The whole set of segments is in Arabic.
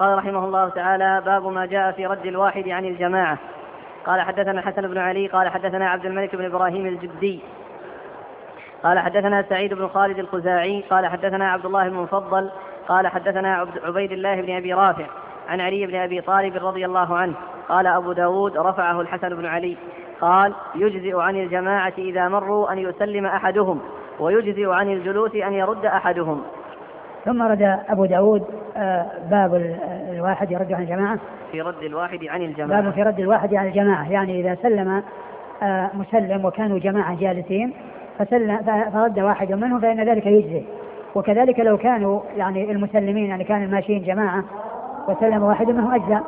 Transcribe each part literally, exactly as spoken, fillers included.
قال رحمه الله تعالى: باب ما جاء في رد الواحد عن الجماعة. قال حدثنا الحسن بن علي قال حدثنا عبد الملك بن إبراهيم الجدي قال حدثنا سعيد بن خالد الخزاعي قال حدثنا عبد الله بن المفضل قال حدثنا عبيد الله بن أبي رافع عن علي بن أبي طالب رضي الله عنه قال أبو داود رفعه الحسن بن علي قال: يجزئ عن الجماعة إذا مروا أن يسلم أحدهم، ويجزئ عن الجلوس أن يرد أحدهم. ثم رد أبو داود باب الواحد يرد عن الجماعة، في رد الواحد عن الجماعة، باب في رد الواحد عن الجماعة، يعني إذا سلم مسلم وكانوا جماعة جالسين فرد واحد منهم فإن ذلك يجزئ. وكذلك لو كانوا يعني المسلمين يعني كانوا ماشيين جماعة وسلم واحد منهم أجزاء.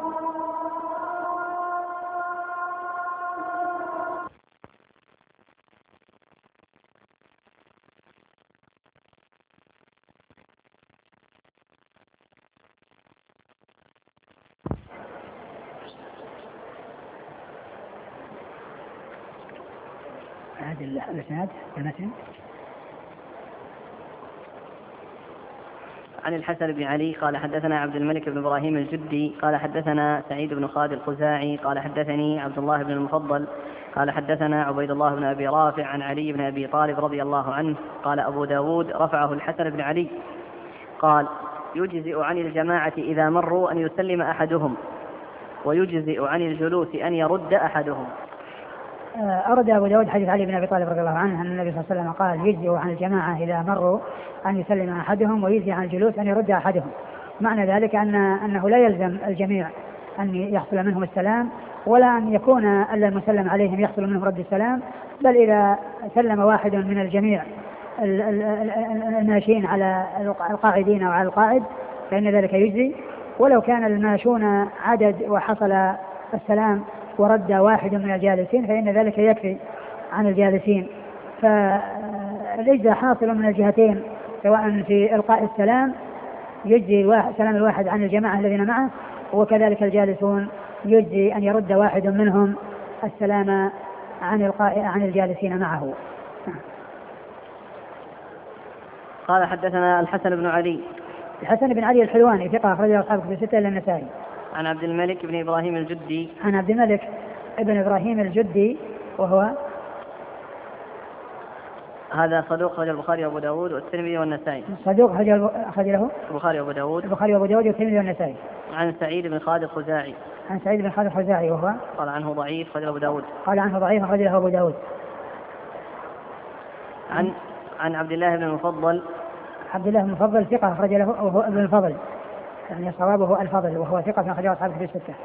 هذا الاسناد المتن عن الحسن بن علي قال حدثنا عبد الملك بن إبراهيم الجدي قال حدثنا سعيد بن خالد الخزاعي قال حدثني عبد الله بن المفضل قال حدثنا عبيد الله بن أبي رافع عن علي بن أبي طالب رضي الله عنه قال أبو داود رفعه الحسن بن علي قال: يجزئ عن الجماعة إذا مروا أن يسلم أحدهم، ويجزئ عن الجلوس أن يرد أحدهم. أرد أبو داود حديث علي بن أبي طالب رضي الله عنه أن النبي صلى الله عليه وسلم قال: يجزئ عن الجماعة إذا مروا أن يسلم أحدهم، ويجزئ عن الجلوس أن يرد أحدهم. معنى ذلك أن أنه لا يلزم الجميع أن يحصل منهم السلام، ولا أن يكون ألا المسلم عليهم يحصل منهم رد السلام، بل إذا سلم واحد من الجميع الماشين على القاعدين أو على القاعد فإن ذلك يجزي. ولو كان الماشون عدد وحصل السلام ورد واحد من الجالسين فإن ذلك يكفي عن الجالسين. فالإجزاء حاصل من الجهتين، سواء في إلقاء السلام يجزي سلام الواحد عن الجماعة الذين معه، وكذلك الجالسون يجزي أن يرد واحد منهم السلام عن إلقاء عن الجالسين معه. قال حدثنا الحسن بن علي الحسن بن علي الحلواني ثقة أخرجه أصحاب الكتب الستة إلا النسائي. عن عبد الملك بن إبراهيم الجدي عن عبد الملك ابن إبراهيم الجدي وهو هذا صدوق أخرج البخاري وأبو داود والترمذي والنسائي. صدوق أخرج له البخاري وأبو داود البخاري وأبو داود والترمذي والنسائي. عن سعيد بن خالد الخزاعي عن سعيد بن خالد الخزاعي وهو قال عنه ضعيف أخرج أبو داود قال عنه ضعيف أخرج له أبو داود. عن عن عبد الله بن المفضل عبد الله بن المفضل ثقة أخرج له وهو ابن الفضل، يعني صوابه الفضل، وهو ثقة أخرجه أصحاب الكتب الستة.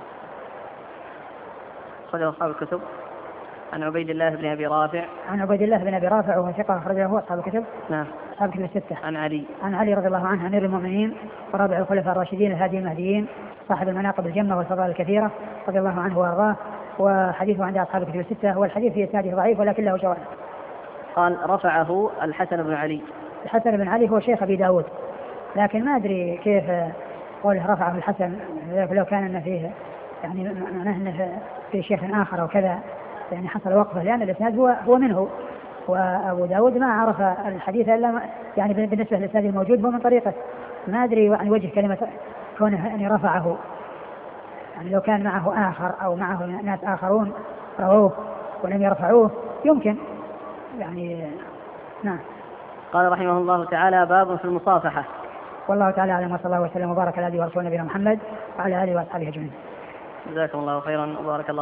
أخرجه أصحاب الكتب. عن عبيد الله بن أبي رافع عن عبيد الله بن أبي رافع وهو ثقة أخرجه أصحاب الكتب. نعم أصحاب الكتب الستة. عن علي عن علي رضي الله عنه أمير المؤمنين ورابع الخلفاء الراشدين الهادي المهديين صاحب المناقب الجمة والفضائل الكثيرة رضي الله عنه وأرضاه، وحديثه عند أصحاب الكتب الستة. هو الحديث في إسناده ضعيف ولكن له شواهد. قال رفعه الحسن بن علي. الحسن بن علي هو شيخ أبي داود، لكن ما أدري كيف قوله رفعه الحسن، لو كان أن فيه يعني معناه أنه في شيخ آخر وكذا يعني حصل وقفه، لأن الإسناد هو هو منه، وأبو داود ما عرف الحديث إلا يعني بالنسبة للإسناد الموجود هو من طريقه. ما أدري عن وجه كلمة كونه يعني رفعه، يعني لو كان معه آخر أو معه ناس آخرون رووه ولم يرفعوه يمكن يعني. نعم. قال رحمه الله تعالى: باب في المصافحة. والله تعالى أعلم، وصلى الله وسلم وبارك على عبده ورسوله نبينا محمد وعلى آله وأصحابه أجمعين. جزاكم الله خيرا وبارك الله